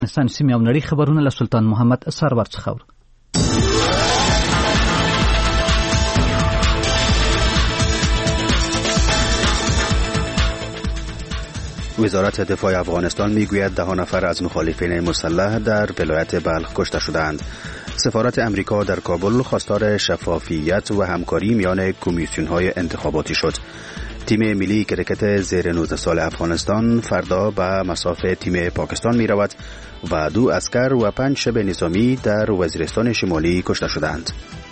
افغانستان سیمه او نړۍ خبرونه له سلطان محمد سرور څخه. وزارت دفاع افغانستان میگوید 10 نفر از مخالفین مسلح در ولایت بلخ کشته شدند. سفارت امریکا در کابل خواستار شفافیت و همکاری میان کمیسیون‌های انتخاباتی شد. تیم ملی کرکت زیر 19 سال افغانستان فردا به مصاف تیم پاکستان می رود و 2 عسکر و 5 شب نظامی در وزیرستان شمالی کشته شدند.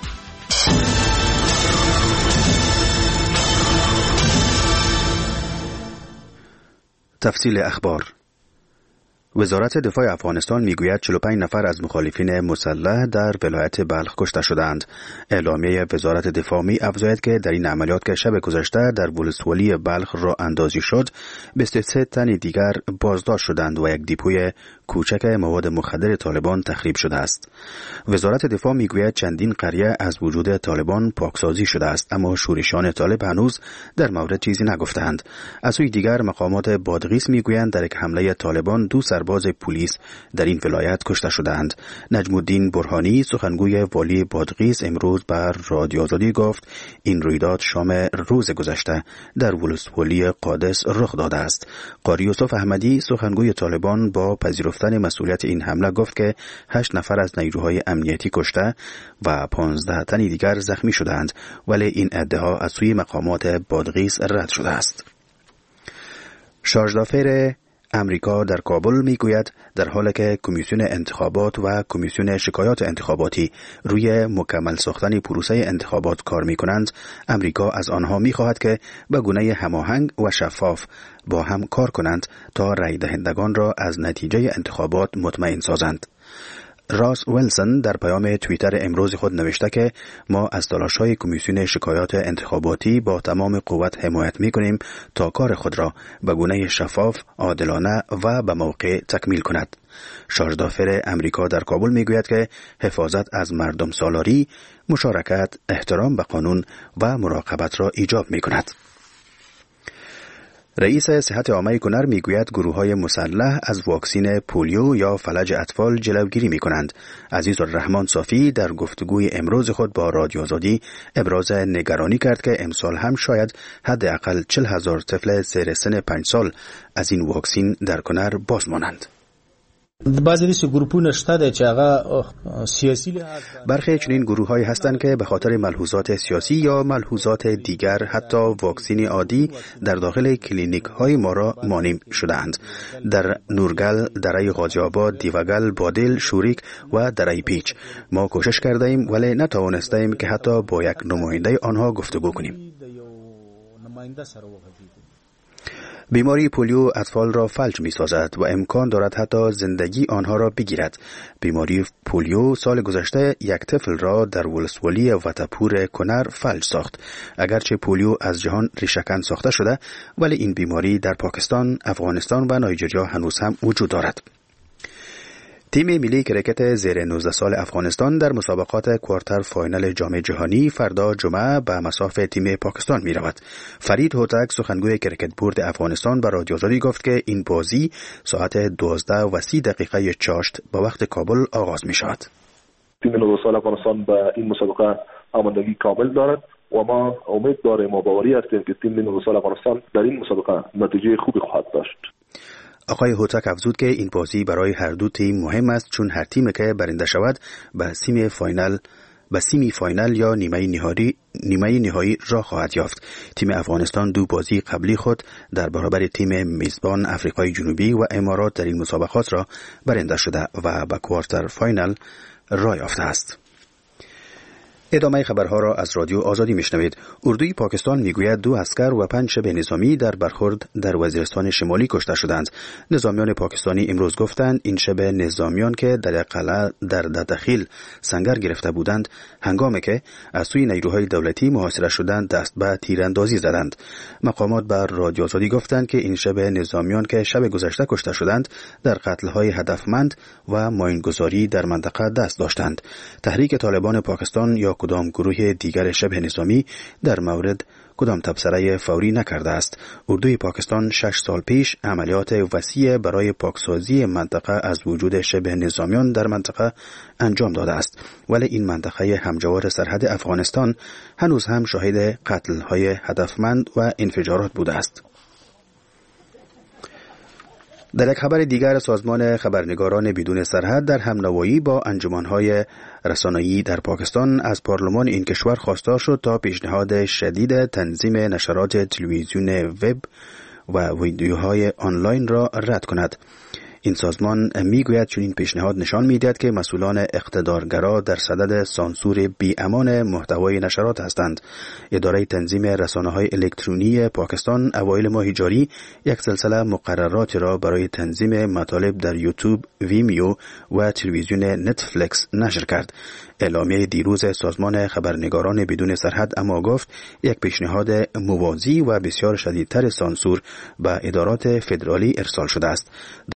تفصیل اخبار. وزارت دفاع افغانستان میگوید 45 نفر از مخالفین مسلح در ولایت بلخ کشته شدند. اعلامیه وزارت دفاع می افزاید که در این عملیات که شب گذشته در ولسوالی بلخ راه اندازی شد، 23 تن دیگر بازداشت شدند و یک دیپوی کوچک مواد مخدر طالبان تخریب شده است. وزارت دفاع میگوید چندین قریه از وجود طالبان پاکسازی شده است، اما شورشیان طالب هنوز در مورد چیزی نگفتند. از سوی دیگر مقامات بادغیس میگویند در یک حمله طالبان 2 سرباز پلیس در این ولایت کشته شدند. نجم الدین برهانی سخنگوی والی بادغیس امروز بر رادیو آزادی گفت این رویداد شام روز گذشته در ولسوالی قادس رخ داده است. قاری یوسف احمدی سخنگوی طالبان با پذیرفتن مسئولیت این حمله گفت که 8 نفر از نیروهای امنیتی کشته و 15 تن دیگر زخمی شدند، ولی این ادعا از سوی مقامات بادغیس رد شده است. شارژ دافیر امریکا در کابل میگوید در حالی که کمیسیون انتخابات و کمیسیون شکایات انتخاباتی روی مکمل ساختن پروسه انتخابات کار میکنند، امریکا از آنها میخواهد که به گونه هماهنگ و شفاف با هم کار کنند تا رای دهندگان را از نتیجه انتخابات مطمئن سازند. راس ویلسون در پیام توییتر امروز خود نوشته که ما از تلاش‌های کمیسیون شکایات انتخاباتی با تمام قوت حمایت می‌کنیم تا کار خود را به گونه شفاف، عادلانه و به موقع تکمیل کند. شارژ دافیر امریکا در کابل میگوید که حفاظت از مردم سالاری، مشارکت، احترام به قانون و مراقبت را ایجاب می‌کند. رئیس صحت عامه کنر میگوید گروه‌های مسلح از واکسین پولیو یا فلج اطفال جلوگیری می‌کنند. عزیزالرحمن صافی در گفتگوی امروز خود با رادیو آزادی ابراز نگرانی کرد که امسال هم شاید حداقل 40,000 طفل زیر سن 5 سال از این واکسین در کنر باز مانند. بعضی دیگه گروه‌ونه شته چې هغه سیاسی برخی چنین گروه‌هایی هستند که به خاطر ملحوظات سیاسی یا ملحوظات دیگر حتی واکسین عادی در داخل کلینیک‌های ما را مانع شده‌اند. در نورگل، دره غازی آباد، دیوگل، بادل، شوریک و دره پیچ ما کوشش کردیم ولی نتوانستیم که حتی با یک نماینده آنها گفتگو کنیم. بیماری پولیو اطفال را فلج می سازد و امکان دارد حتی زندگی آنها را بگیرد. بیماری پولیو سال گذشته یک طفل را در ولسوالی وطپور کنر فلج ساخت. اگرچه پولیو از جهان ریشه‌کن ساخته شده، ولی این بیماری در پاکستان، افغانستان و نایجریا هنوز هم وجود دارد. تیم ملی کرکت زیر 19 سال افغانستان در مسابقات کوارتر فاینال جام جهانی فردا جمعه به مصاف تیم پاکستان می رود. فرید هوتک سخنگوی کرکت بورد افغانستان به رادیو آزادی گفت که این بازی ساعت 12:30 چاشت به وقت کابل آغاز می شود. تیم 19 سال افغانستان به این مسابقه آمادگی کامل دارد و ما امید داریم و باوری هستیم که تیم 19 سال افغانستان در این مسابقه نتیجه خوبی خواهد داشت. آقای هوتک افزود که این بازی برای هر دو تیم مهم است، چون هر تیمی که برنده شود به سیمی فاینال یا نیمه نهایی راه خواهد یافت. تیم افغانستان 2 بازی قبلی خود در برابر تیم میزبان آفریقای جنوبی و امارات در این مسابقات را برنده شده و به کوارتر فاینال راه یافته است. ادامه خبرها را از رادیو آزادی میشنوید. اردوی پاکستان میگوید 2 عسکر و 5 شب نظامی در برخورد در وزیرستان شمالی کشته شدند. نظامیان پاکستانی امروز گفتند این شب نظامیان که در قلعه در ددخیل سنگر گرفته بودند، هنگامی که از سوی نیروهای دولتی محاصره شدند دست به تیراندازی زدند. مقامات بر رادیو آزادی گفتند که این شب نظامیان که شب گذشته کشته شدند در قتل‌های هدفمند و ماینگذاری در منطقه دست داشتند. تحریک طالبان پاکستان یا کدام گروه دیگر شبه نظامی در مورد کدام تبصره فوری نکرده است. اردوی پاکستان 6 سال پیش عملیات وسیع برای پاکسازی منطقه از وجود شبه نظامیان در منطقه انجام داده است، ولی این منطقه همجوار سرحد افغانستان هنوز هم شاهد قتل‌های هدفمند و انفجارات بوده است. در یک خبر دیگر، سازمان خبرنگاران بدون سرحد در همنوایی با انجمن‌های رسانه‌ای در پاکستان از پارلمان این کشور خواستار شد تا پیشنهاد شدید تنظیم نشرات تلویزیون وب و ویدیوهای آنلاین را رد کند. این سازمان میگوید چون این پیشنهاد نشان میدهد که مسئولان اقتدارگرا در صدد سانسور بی‌امان محتوای نشرات هستند. اداره تنظیم رسانه‌های الکترونی پاکستان اوایل ماه جاری یک سلسله مقررات را برای تنظیم مطالب در یوتیوب، ویمیو و تلویزیون نتفلیکس نشر کرد. اعلامیه دیروز سازمان خبرنگاران بدون سرحد اما گفت یک پیشنهاد موازی و بسیار شدیدتر سانسور به ادارات فدرالی ارسال شده است.